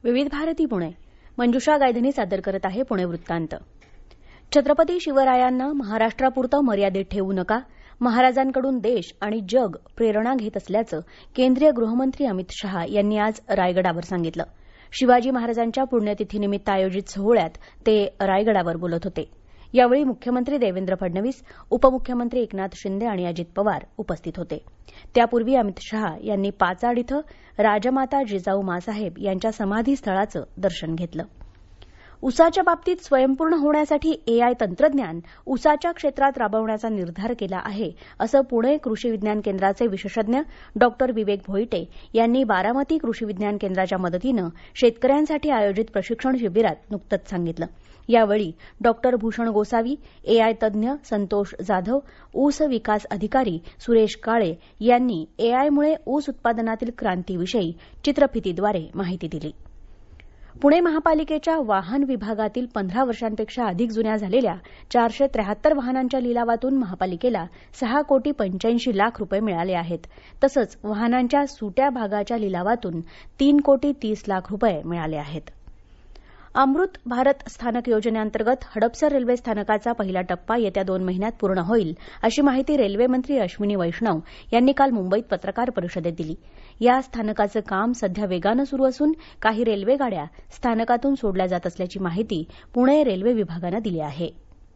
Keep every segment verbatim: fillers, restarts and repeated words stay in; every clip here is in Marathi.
विविध भारती पुणे. मंजुषा गायधनी सादर करत आहे पुणे वृत्तांत. छत्रपती शिवरायांना महाराष्ट्रापुरतं मर्यादित ठेवू नका. महाराजांकडून देश आणि जग प्रेरणा घेत असल्याचं केंद्रीय गृहमंत्री अमित शहा यांनी आज रायगडावर सांगितलं. शिवाजी महाराजांच्या पुण्यतिथीनिमित्त आयोजित सोहळ्यात ते रायगडावर बोलत होते. यावेळी मुख्यमंत्री देवेंद्र फडणवीस, उपमुख्यमंत्री एकनाथ शिंदे आणि अजित पवार उपस्थित होते. त्यापूर्वी अमित शहा यांनी पाचाड इथं राजमाता जिजाऊ माँसाहेब यांच्या समाधीस्थळाचं दर्शन घेतलं. ऊसाच्या बाबतीत स्वयंपूर्ण होण्यासाठी एआय तंत्रज्ञान ऊसाच्या क्षेत्रात राबवण्याचा निर्धार केला आहे, असं पुणे कृषी विज्ञान केंद्राचे विशेषज्ञ डॉक्टर विवेक भोईटे यांनी बारामती कृषी विज्ञान केंद्राच्या मदतीनं शेतकऱ्यांसाठी आयोजित प्रशिक्षण शिबिरात नुकतंच सांगितलं. यावेळी डॉक्टर भूषण गोसावी, एआय तज्ज्ञ संतोष जाधव, ऊस विकास अधिकारी सुरेश काळे यांनी एआयमुळे ऊस उत्पादनातील क्रांतीविषयी चित्रफितीद्वारे माहिती दिली. पुणे महापालिकेच्या वाहन विभागातील पंधरा वर्षांपेक्षा अधिक जुन्या झालेल्या चारशे त्र्याहत्तर वाहनांच्या लिलावातून महापालिकेला सहा कोटी पंच्याऐंशी लाख रुपये मिळाले आहेत. तसंच वाहनांच्या सुट्या भागाच्या लिलावातून तीन कोटी तीस लाख रुपये मिळाले आहेत. अमृत भारत स्थानक योजनेअंतर्गत हडपसर रेल्वे स्थानकाचा पहिला टप्पा येत्या दोन महिन्यात पूर्ण होईल, अशी माहिती रेल्वे मंत्री अश्विनी वैष्णव यांनी काल मुंबईत पत्रकार परिषदेत दिली. या स्थानकाचं काम सध्या वेगानं सुरू असून काही रेल्वे गाड्या स्थानकातून सोडल्या जात असल्याची माहिती पुणे रेल्वे विभागानं दिली आहे.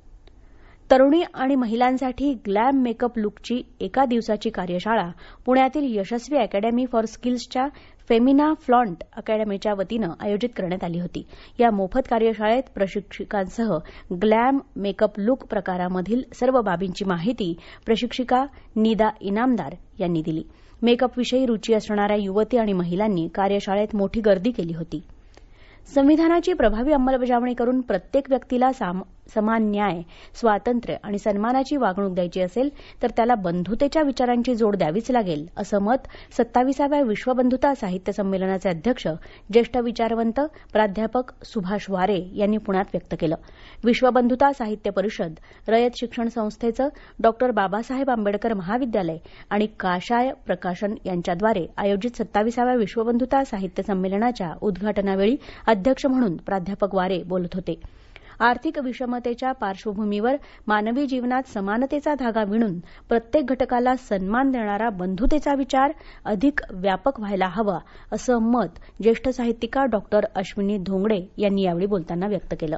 तरुणी आणि महिलांसाठी ग्लॅम मेकअप लुकची एका दिवसाची कार्यशाळा पुण्यातील यशस्वी अकॅडमी फॉर स्किल्सच्या फेमिना फ्लॉन्ट अकॅडमीच्या वतीनं आयोजित करण्यात आली होती. या मोफत कार्यशाळेत प्रशिक्षिकांसह ग्लॅम मेकअप लुक प्रकारामधील सर्व बाबींची माहिती प्रशिक्षिका निदा इनामदार यांनी दिली. मेकअपविषयी रुची असणाऱ्या युवती आणि महिलांनी कार्यशाळेत मोठी गर्दी केली होती. संविधानाची प्रभावी अंमलबजावणी करून प्रत्येक व्यक्तीला समान न्याय, स्वातंत्र्य आणि सन्मानाची वागणूक द्यायची असेल तर त्याला बंधुतेच्या विचारांची जोड द्यावीच लागेल, असं मत सत्ताविसाव्या विश्वबंधुता साहित्य संमेलनाचे अध्यक्ष ज्येष्ठ विचारवंत प्राध्यापक सुभाष वारे यांनी पुण्यात व्यक्त केलं. विश्वबंधुता साहित्य परिषद, रयत शिक्षण संस्थेचं डॉक्टर बाबासाहेब आंबेडकर महाविद्यालय आणि काशाय प्रकाशन यांच्याद्वारे आयोजित सत्ताविसाव्या विश्वबंधुता साहित्य संमेलनाच्या उद्घाटनावेळी अध्यक्ष म्हणून प्राध्यापक वारे बोलत होते. आर्थिक विषमतेच्या पार्श्वभूमीवर मानवी जीवनात समानतेचा धागा विणून प्रत्येक घटकाला सन्मान देणारा बंधुतेचा विचार अधिक व्यापक व्हायला हवा, असं मत ज्येष्ठ साहित्यिका डॉक्टर अश्विनी धोंगडे यांनी यावेळी बोलताना व्यक्त केलं.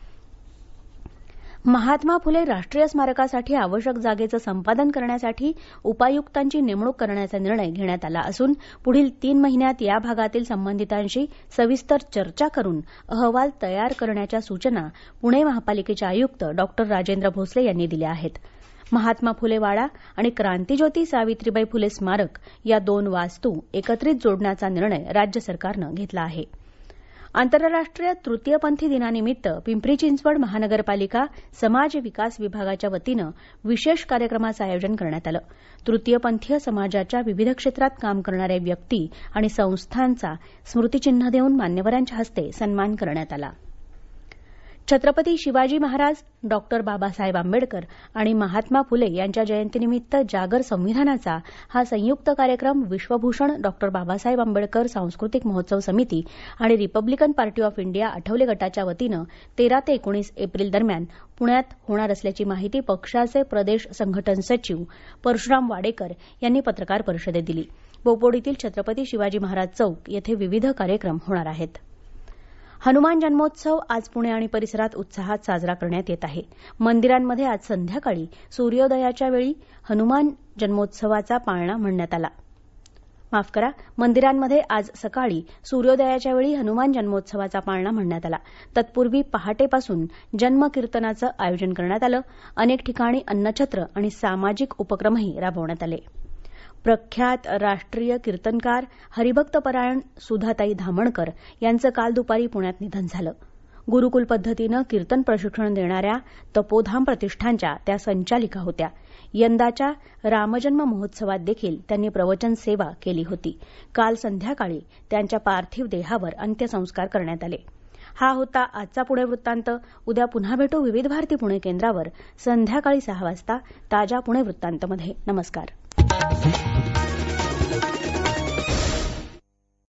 महात्मा फुले राष्ट्रीय स्मारकासाठी आवश्यक जागेचं संपादन करण्यासाठी उपायुक्तांची नेमणूक करण्याचा निर्णय घेण्यात आला असून पुढील तीन महिन्यात या भागातील संबंधितांशी सविस्तर चर्चा करून अहवाल तयार करण्याच्या सूचना पुणे महापालिकेचे आयुक्त डॉक्टर राजेंद्र भोसले यांनी दिल्या आहेत. महात्मा फुले वाडा आणि क्रांतीज्योती सावित्रीबाई फुले स्मारक या दोन वास्तू एकत्रित जोडण्याचा निर्णय राज्य सरकारनं घेतला आहे. आंतरराष्ट्रीय तृतीयपंथी दिनानिमित्त पिंपरी चिंचवड महानगरपालिका समाज विकास विभागाच्या वतीनं विशेष कार्यक्रमाचं आयोजन करण्यात आलं. तृतीयपंथीय समाजाच्या विविध क्षेत्रात काम करणाऱ्या व्यक्ती आणि संस्थांचा स्मृतिचिन्ह देऊन मान्यवरांच्या हस्ते सन्मान करण्यात आला. छत्रपती शिवाजी महाराज, डॉक्टर बाबासाहेब आंबेडकर आणि महात्मा फुले यांच्या जयंतीनिमित्त जागर संविधानाचा हा संयुक्त कार्यक्रम विश्वभूषण डॉक्टर बाबासाहेब आंबेडकर सांस्कृतिक महोत्सव समिती आणि Republican Party of India Athawale गटाच्या वतीनं तेरा ते एकोणीस एप्रिल दरम्यान पुण्यात होणार असल्याची माहिती पक्षाचे प्रदेश संघटन सचिव परशुराम वाडेकर यांनी पत्रकार परिषदेत दिली. बोपोडीतील छत्रपती शिवाजी महाराज चौक येथे विविध कार्यक्रम होणार आहेत. हनुमान जन्मोत्सव आज पुणे आणि परिसरात उत्साहात साजरा करण्यात येत आहे. मंदिरांमध्ये आज संध्याकाळी सूर्योदयाच्या वेळी हनुमान जन्मोत्सवाचा पाळणा म्हणण्यात आला. माफ करा मंदिरांमध्ये आज सकाळी सूर्योदयाच्या वेळी हनुमान जन्मोत्सवाचा पाळणा म्हणण्यात आला. तत्पूर्वी पहाटेपासून जन्मकीर्तनाचं आयोजन करण्यात आलं. अनेक ठिकाणी अन्नछत्र आणि सामाजिक उपक्रमही राबवण्यात आले. प्रख्यात राष्ट्रीय कीर्तनकार हरिभक्तपरायण सुधाताई धामणकर यांचं काल दुपारी पुण्यात निधन झालं. गुरुकुल पद्धतीनं कीर्तन प्रशिक्षण देणाऱ्या तपोधाम प्रतिष्ठानच्या त्या संचालिका होत्या. यंदाच्या रामजन्म महोत्सवात देखील त्यांनी प्रवचन सेवा केली होती. काल संध्याकाळी त्यांच्या पार्थिव देहावर अंत्यसंस्कार करण्यात आले. हा होता आजचा पुणे वृत्तांत. उद्या पुन्हा भेटू विविध भारती पुणे केंद्रावर संध्याकाळी सहा वाजता ताज्या पुणे वृत्तांतमध्ये. नमस्कार.